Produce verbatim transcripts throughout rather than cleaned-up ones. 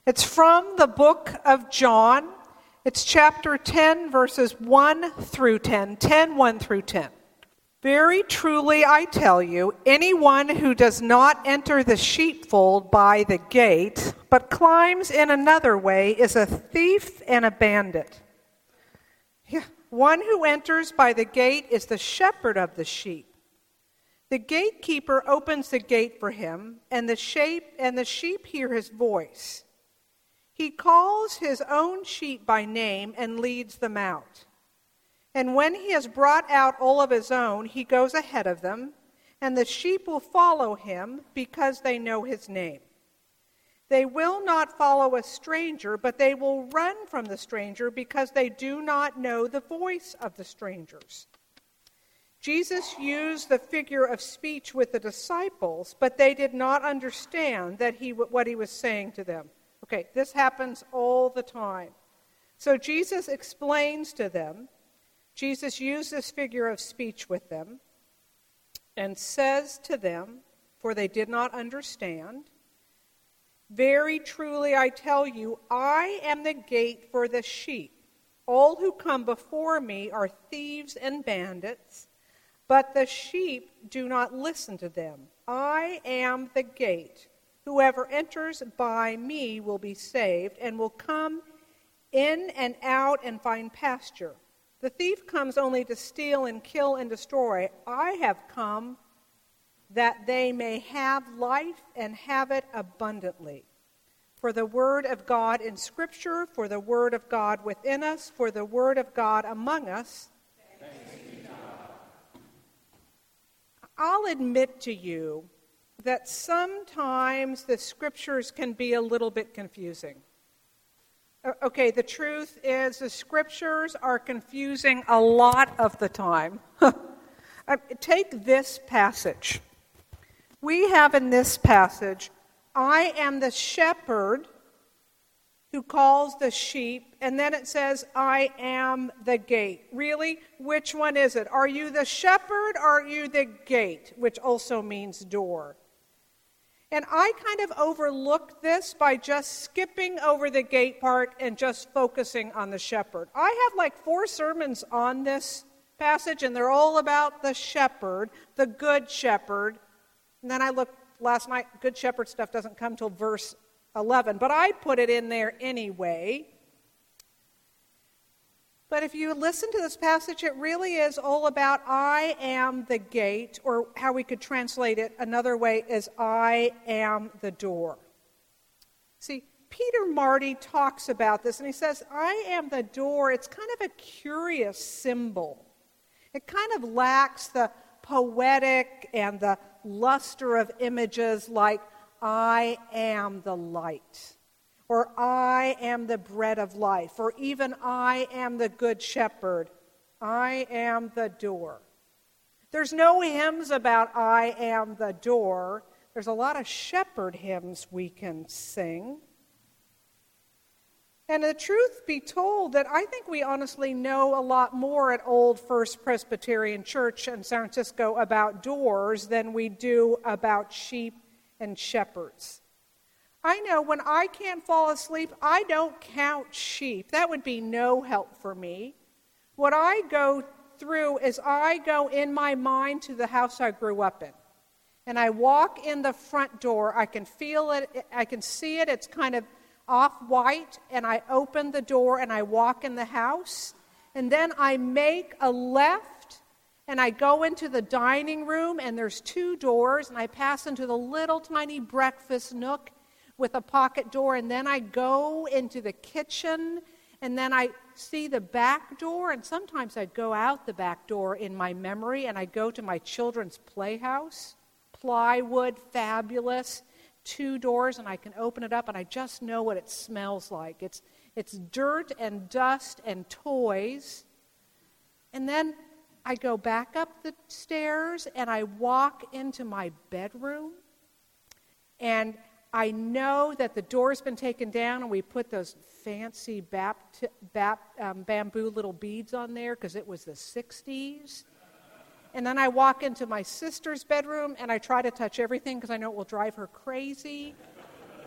It's from the book of John. It's chapter ten, verses one through ten. ten, one through ten. Very truly I tell you, anyone who does not enter the sheepfold by the gate, but climbs in another way, is a thief and a bandit. Yeah. One who enters by the gate is the shepherd of the sheep. The gatekeeper opens the gate for him, and the sheep and the sheep hear his voice. He calls his own sheep by name and leads them out. And when he has brought out all of his own, he goes ahead of them, and the sheep will follow him because they know his name. They will not follow a stranger, but they will run from the stranger because they do not know the voice of the strangers. Jesus used the figure of speech with the disciples, but they did not understand that he what he was saying to them. Okay, this happens all the time. So Jesus explains to them. Jesus used this figure of speech with them and says to them, for they did not understand, "Very truly I tell you, I am the gate for the sheep. All who come before me are thieves and bandits, but the sheep do not listen to them. I am the gate. Whoever enters by me will be saved and will come in and out and find pasture. The thief comes only to steal and kill and destroy. I have come that they may have life and have it abundantly. For the word of God in Scripture, for the word of God within us, for the word of God among us." I'll admit to you that sometimes the Scriptures can be a little bit confusing. Okay, the truth is the Scriptures are confusing a lot of the time. Take this passage. We have in this passage, I am the shepherd who calls the sheep, and then it says, I am the gate. Really? Which one is it? Are you the shepherd or are you the gate, which also means door? And I kind of overlooked this by just skipping over the gate part and just focusing on the shepherd. I have like four sermons on this passage, and they're all about the shepherd, the good shepherd. And then I looked last night, good shepherd stuff doesn't come till verse eleven, but I put it in there anyway. But if you listen to this passage, it really is all about I am the gate, or how we could translate it another way is I am the door. See, Peter Marty talks about this, and he says, I am the door. It's kind of a curious symbol. It kind of lacks the poetic and the luster of images like I am the light, or I am the bread of life, or even I am the good shepherd. I am the door. There's no hymns about I am the door. There's a lot of shepherd hymns we can sing. And the truth be told, that I think we honestly know a lot more at Old First Presbyterian Church in San Francisco about doors than we do about sheep and shepherds. I know when I can't fall asleep, I don't count sheep. That would be no help for me. What I go through is I go in my mind to the house I grew up in. And I walk in the front door. I can feel it. I can see it. It's kind of off-white. And I open the door and I walk in the house. And then I make a left and I go into the dining room, and there's two doors. And I pass into the little tiny breakfast nook with a pocket door, and then I go into the kitchen, and then I see the back door, and sometimes I'd go out the back door in my memory, and I go to my children's playhouse, plywood, fabulous, two doors, and I can open it up, and I just know what it smells like. It's, it's dirt and dust and toys, and then I go back up the stairs, and I walk into my bedroom, and I know that the door's been taken down, and we put those fancy bapt, bap, um, bamboo little beads on there because it was the sixties. And then I walk into my sister's bedroom, and I try to touch everything because I know it will drive her crazy.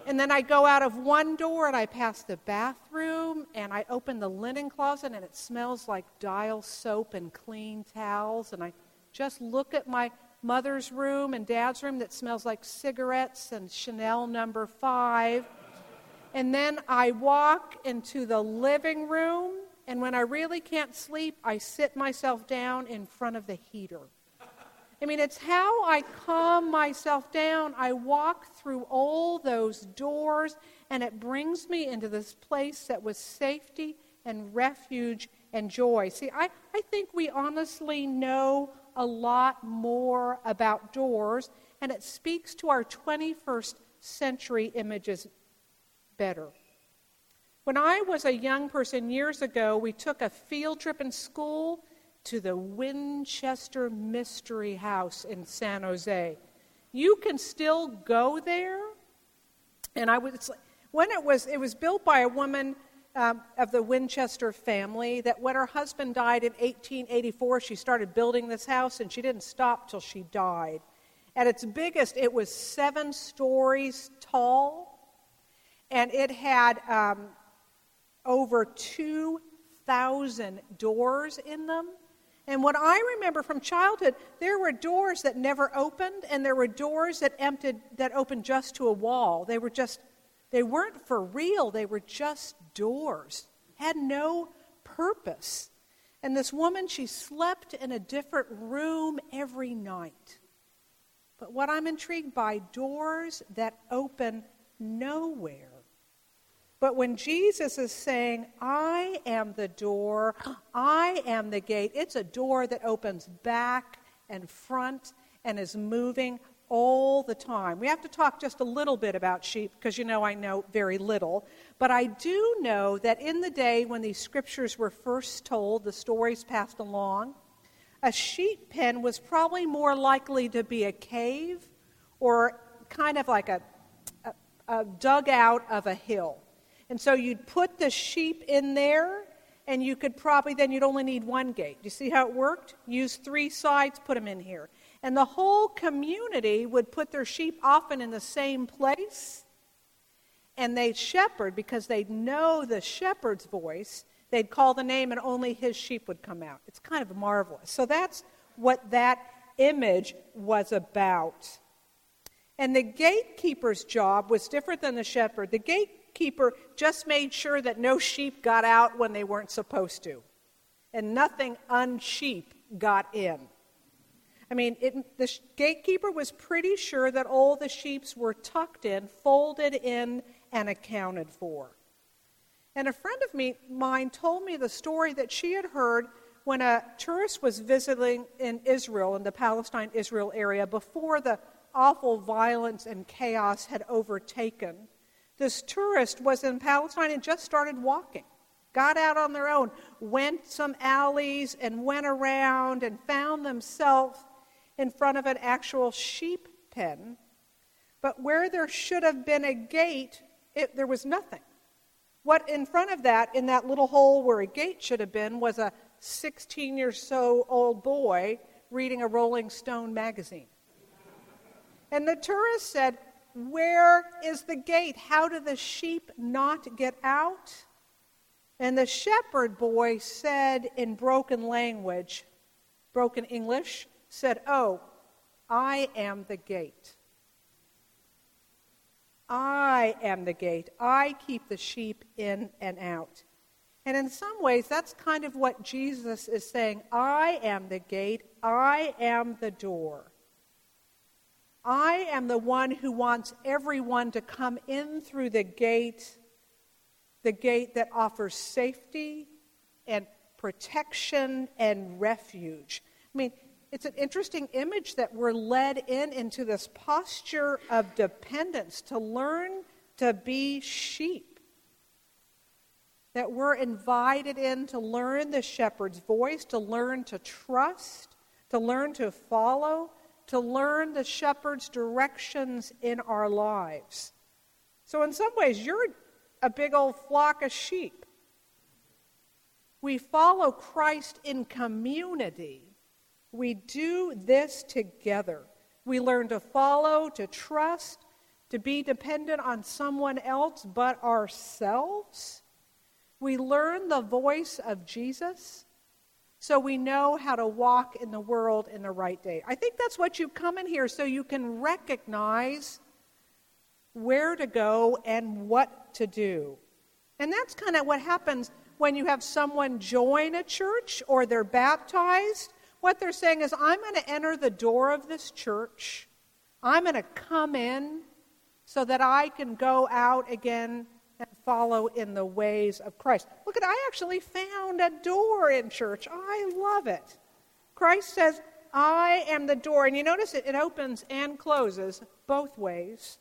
And then I go out of one door and I pass the bathroom and I open the linen closet and it smells like Dial soap and clean towels. And I just look at my mother's room and dad's room that smells like cigarettes and Chanel number five. And then I walk into the living room, and when I really can't sleep, I sit myself down in front of the heater. I mean, it's how I calm myself down. I walk through all those doors, and it brings me into this place that was safety and refuge and joy. See, I, I think we honestly know a lot more about doors, and it speaks to our twenty-first century images better. When I was a young person years ago, we took a field trip in school to the Winchester Mystery House in San Jose. You can still go there, and I was when it was it was built by a woman um, of the Winchester family. That when her husband died in eighteen eighty-four, she started building this house, and she didn't stop till she died. At its biggest, it was seven stories tall, and it had um, over two thousand doors in them. And what I remember from childhood, there were doors that never opened, and there were doors that emptied that opened just to a wall. They were just, they weren't for real. They were just doors, had no purpose. And this woman, she slept in a different room every night. But what I'm intrigued by, doors that open nowhere. But when Jesus is saying, I am the door, I am the gate, it's a door that opens back and front and is moving all the time. We have to talk just a little bit about sheep because, you know, I know very little. But I do know that in the day when these scriptures were first told, the stories passed along, a sheep pen was probably more likely to be a cave or kind of like a, a, a dugout of a hill. And so you'd put the sheep in there, and you could probably, then you'd only need one gate. You see how it worked? Use three sides, put them in here. And the whole community would put their sheep often in the same place, and they'd shepherd because they'd know the shepherd's voice. They'd call the name, and only his sheep would come out. It's kind of marvelous. So that's what that image was about. And the gatekeeper's job was different than the shepherd. The gate keeper just made sure that no sheep got out when they weren't supposed to, and nothing unsheep got in. I mean, it, the gatekeeper was pretty sure that all the sheep were tucked in, folded in, and accounted for. And a friend of me, mine told me the story that she had heard when a tourist was visiting in Israel, in the Palestine-Israel area, before the awful violence and chaos had overtaken. This tourist was in Palestine and just started walking, got out on their own, went some alleys and went around and found themselves in front of an actual sheep pen. But where there should have been a gate, it, there was nothing. What in front of that, in that little hole where a gate should have been, was a sixteen year so old boy reading a Rolling Stone magazine. And the tourist said, where is the gate? How do the sheep not get out? And the shepherd boy said in broken language, broken English, said, oh, I am the gate. I am the gate. I keep the sheep in and out. And in some ways, that's kind of what Jesus is saying. I am the gate. I am the door. I am the one who wants everyone to come in through the gate, the gate that offers safety and protection and refuge. I mean, it's an interesting image that we're led in into this posture of dependence to learn to be sheep. That we're invited in to learn the shepherd's voice, to learn to trust, to learn to follow, to learn the shepherd's directions in our lives. So in some ways, you're a big old flock of sheep. We follow Christ in community. We do this together. We learn to follow, to trust, to be dependent on someone else but ourselves. We learn the voice of Jesus so we know how to walk in the world in the right day. I think that's what you come in here, so you can recognize where to go and what to do. And that's kind of what happens when you have someone join a church or they're baptized. What they're saying is, I'm going to enter the door of this church. I'm going to come in so that I can go out again and follow in the ways of Christ. Look at, I actually found a door in church. I love it. Christ says, I am the door. And you notice it, it opens and closes both ways.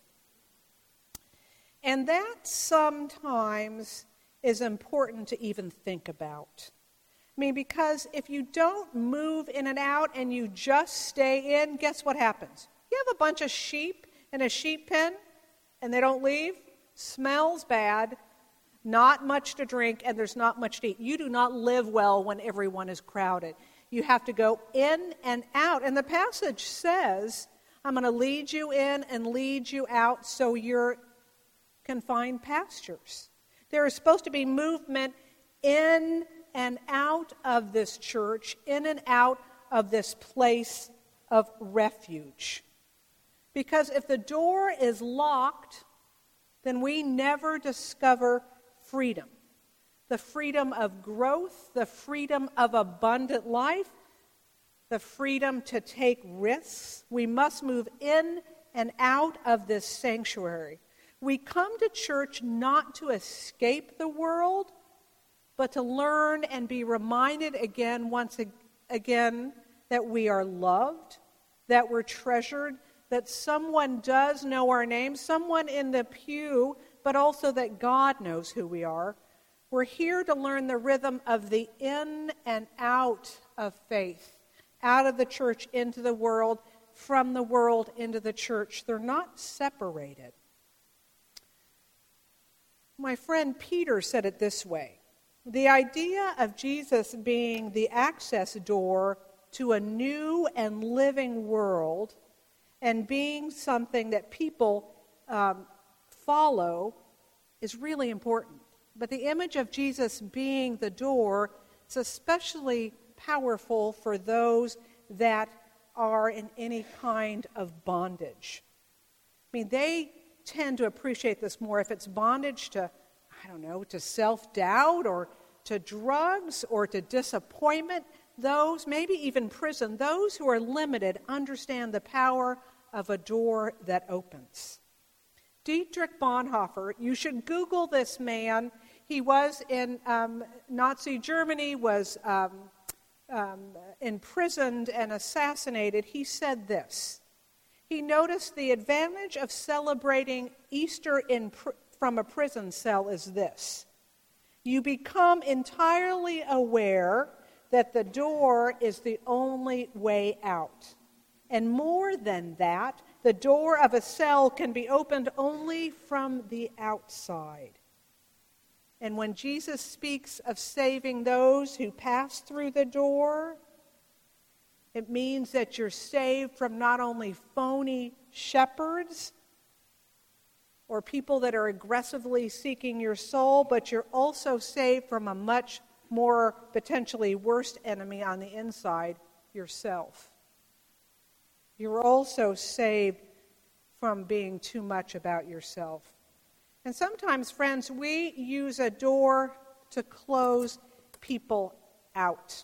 And that sometimes is important to even think about. I mean, because if you don't move in and out and you just stay in, guess what happens? You have a bunch of sheep in a sheep pen and they don't leave. Smells bad, not much to drink, and there's not much to eat. You do not live well when everyone is crowded. You have to go in and out. And the passage says, I'm going to lead you in and lead you out so you're confined pastures. There is supposed to be movement in and out of this church, in and out of this place of refuge. Because if the door is locked, then we never discover freedom. The freedom of growth, the freedom of abundant life, the freedom to take risks. We must move in and out of this sanctuary. We come to church not to escape the world, but to learn and be reminded again, once again, that we are loved, that we're treasured, that someone does know our name, someone in the pew, but also that God knows who we are. We're here to learn the rhythm of the in and out of faith, out of the church into the world, from the world into the church. They're not separated. My friend Peter said it this way: the idea of Jesus being the access door to a new and living world and being something that people um, follow is really important. But the image of Jesus being the door is especially powerful for those that are in any kind of bondage. I mean, they tend to appreciate this more if it's bondage to, I don't know, to self-doubt or to drugs or to disappointment. Those, maybe even prison, those who are limited understand the power of a door that opens. Dietrich Bonhoeffer, you should Google this man. He was in um, Nazi Germany, was um, um, imprisoned and assassinated. He said this. He noticed the advantage of celebrating Easter in pr- from a prison cell is this. You become entirely aware that the door is the only way out. And more than that, the door of a cell can be opened only from the outside. And when Jesus speaks of saving those who pass through the door, it means that you're saved from not only phony shepherds or people that are aggressively seeking your soul, but you're also saved from a much more potentially worse enemy on the inside, yourself. You're also saved from being too much about yourself. And sometimes, friends, we use a door to close people out.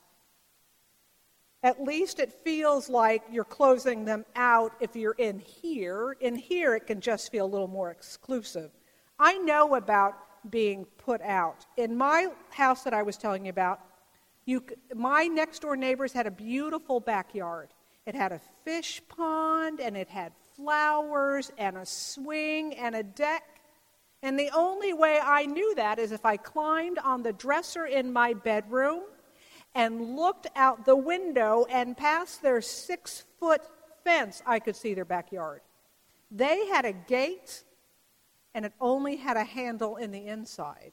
At least it feels like you're closing them out if you're in here. In here, it can just feel a little more exclusive. I know about being put out. In my house that I was telling you about, you, my next-door neighbors had a beautiful backyard. It had a fish pond, and it had flowers, and a swing, and a deck. And the only way I knew that is if I climbed on the dresser in my bedroom and looked out the window, and past their six-foot fence, I could see their backyard. They had a gate, and it only had a handle in the inside.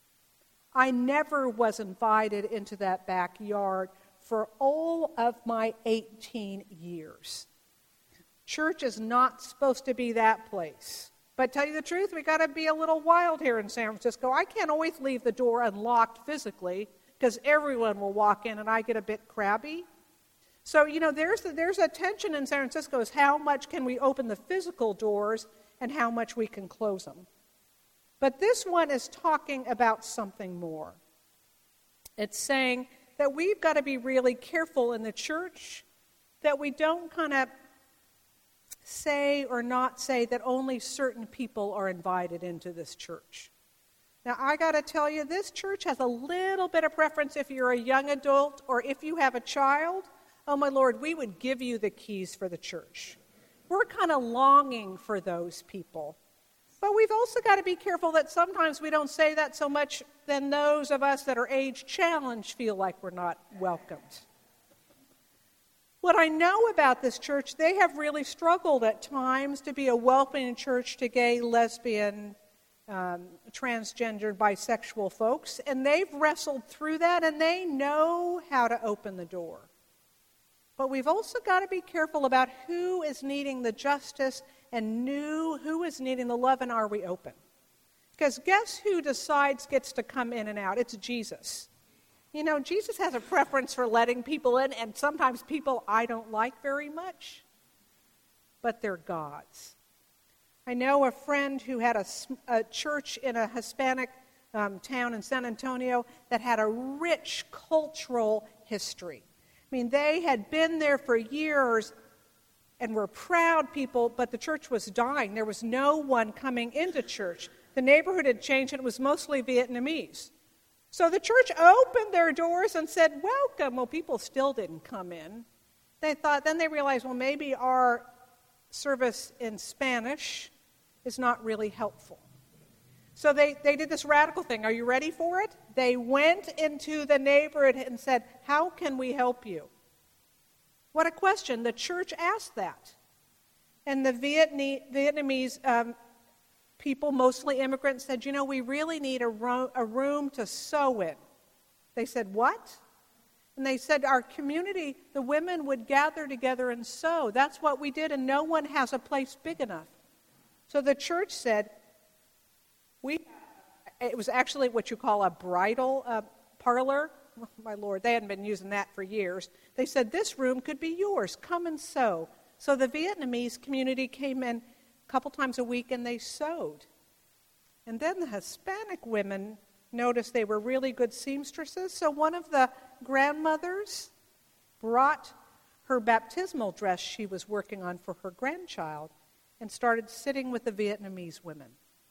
I never was invited into that backyard for all of my eighteen years. Church is not supposed to be that place. But tell you the truth, we got to be a little wild here in San Francisco. I can't always leave the door unlocked physically because everyone will walk in and I get a bit crabby. So, you know, there's, there's a tension in San Francisco is how much can we open the physical doors and how much we can close them. But this one is talking about something more. It's saying that we've got to be really careful in the church that we don't kind of say or not say that only certain people are invited into this church. Now, I got to tell you, this church has a little bit of preference if you're a young adult or if you have a child. Oh, my Lord, we would give you the keys for the church. We're kind of longing for those people. But we've also got to be careful that sometimes we don't say that so much then those of us that are age challenged feel like we're not welcomed. What I know about this church, they have really struggled at times to be a welcoming church to gay, lesbian, um, transgender, bisexual folks, and they've wrestled through that, and they know how to open the door. But we've also got to be careful about who is needing the justice and knew who is needing the love, and are we open? Because guess who decides gets to come in and out? It's Jesus. You know, Jesus has a preference for letting people in, and sometimes people I don't like very much, but they're God's. I know a friend who had a, a church in a Hispanic um, town in San Antonio that had a rich cultural history. I mean, they had been there for years and were proud people, but the church was dying. There was no one coming into church. The neighborhood had changed, and it was mostly Vietnamese. So the church opened their doors and said, welcome. Well, people still didn't come in. They thought, then they realized, well, maybe our service in Spanish is not really helpful. So they, they did this radical thing. Are you ready for it? They went into the neighborhood and said, how can we help you? What a question. The church asked that. And the Vietnamese, Vietnamese um, people, mostly immigrants, said, you know, we really need a, ro- a room to sew in. They said, what? And they said, our community, the women would gather together and sew. That's what we did, and no one has a place big enough. So the church said, we. It was actually what you call a bridal uh, parlor. Oh, my Lord, they hadn't been using that for years. They said, this room could be yours. Come and sew. So the Vietnamese community came in a couple times a week, and they sewed. And then the Hispanic women noticed they were really good seamstresses, so one of the grandmothers brought her baptismal dress she was working on for her grandchild and started sitting with the Vietnamese women.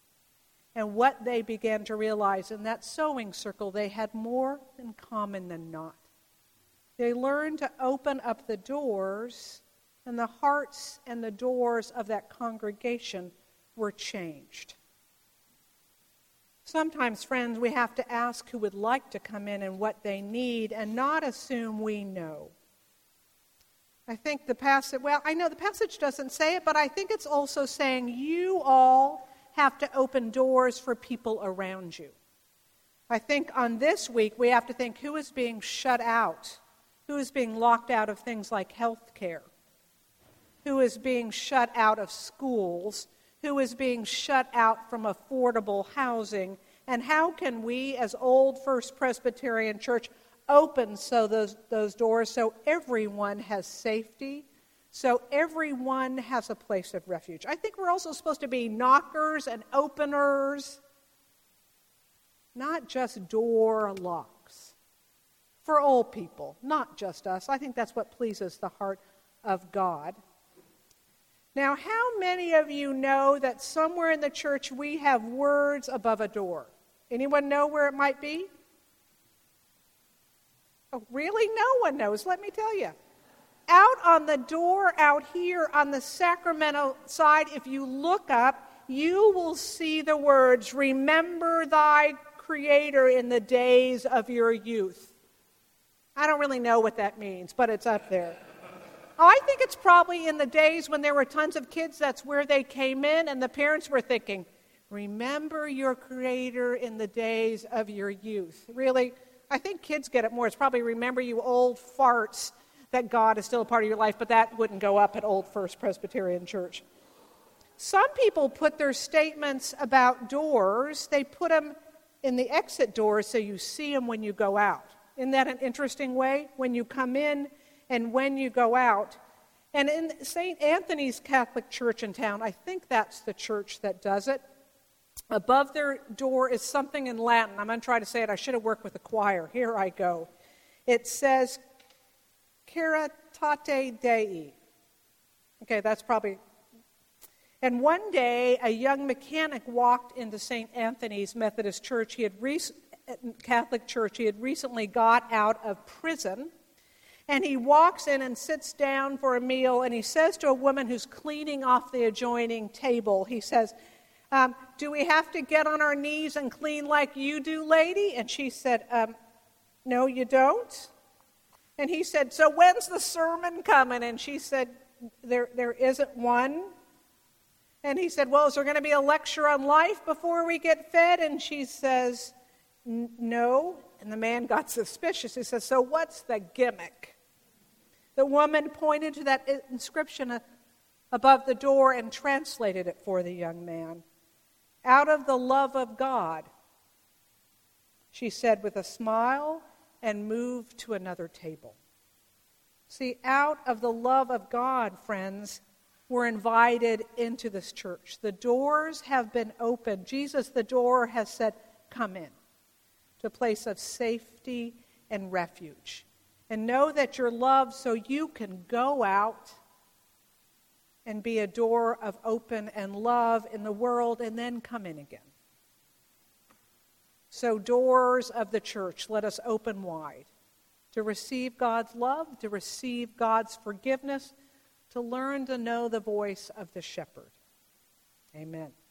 And what they began to realize in that sewing circle, they had more in common than not. They learned to open up the doors, and the hearts and the doors of that congregation were changed. Sometimes, friends, we have to ask who would like to come in and what they need and not assume we know. I think the passage, well, I know the passage doesn't say it, but I think it's also saying you all have to open doors for people around you. I think on this week we have to think who is being shut out, who is being locked out of things like health care, who is being shut out of schools, who is being shut out from affordable housing, and how can we as Old First Presbyterian Church open so those, those doors so everyone has safety, so everyone has a place of refuge. I think we're also supposed to be knockers and openers, not just door locks. For all people, not just us. I think that's what pleases the heart of God. Now, how many of you know that somewhere in the church we have words above a door? Anyone know where it might be? Oh, really? No one knows, let me tell you. Out on the door out here on the Sacramento side, if you look up, you will see the words, "Remember thy Creator in the days of your youth." I don't really know what that means, but it's up there. Oh, I think it's probably in the days when there were tons of kids, that's where they came in, and the parents were thinking, remember your Creator in the days of your youth. Really, I think kids get it more. It's probably remember you old farts that God is still a part of your life, but that wouldn't go up at Old First Presbyterian Church. Some people put their statements about doors, they put them in the exit doors so you see them when you go out. Isn't that an interesting way? When you come in and when you go out. And in Saint Anthony's Catholic Church in town, I think that's the church that does it. Above their door is something in Latin. I'm going to try to say it. I should have worked with the choir. Here I go. It says, Caritate Dei. Okay, that's probably... And one day, a young mechanic walked into Saint Anthony's Methodist Church. He had rec- Catholic Church. He had recently got out of prison. And he walks in and sits down for a meal, and he says to a woman who's cleaning off the adjoining table, he says, um, do we have to get on our knees and clean like you do, lady? And she said, um, no, you don't. And he said, so when's the sermon coming? And she said, there, there isn't one. And he said, well, is there going to be a lecture on life before we get fed? And she says, no. And the man got suspicious. He says, so what's the gimmick? The woman pointed to that inscription above the door and translated it for the young man. Out of the love of God, she said with a smile, and moved to another table. See, out of the love of God, friends, we're invited into this church. The doors have been opened. Jesus, the door, has said, come in to a place of safety and refuge. And know that you're loved so you can go out and be a door of open and love in the world and then come in again. So doors of the church, let us open wide to receive God's love, to receive God's forgiveness, to learn to know the voice of the shepherd. Amen.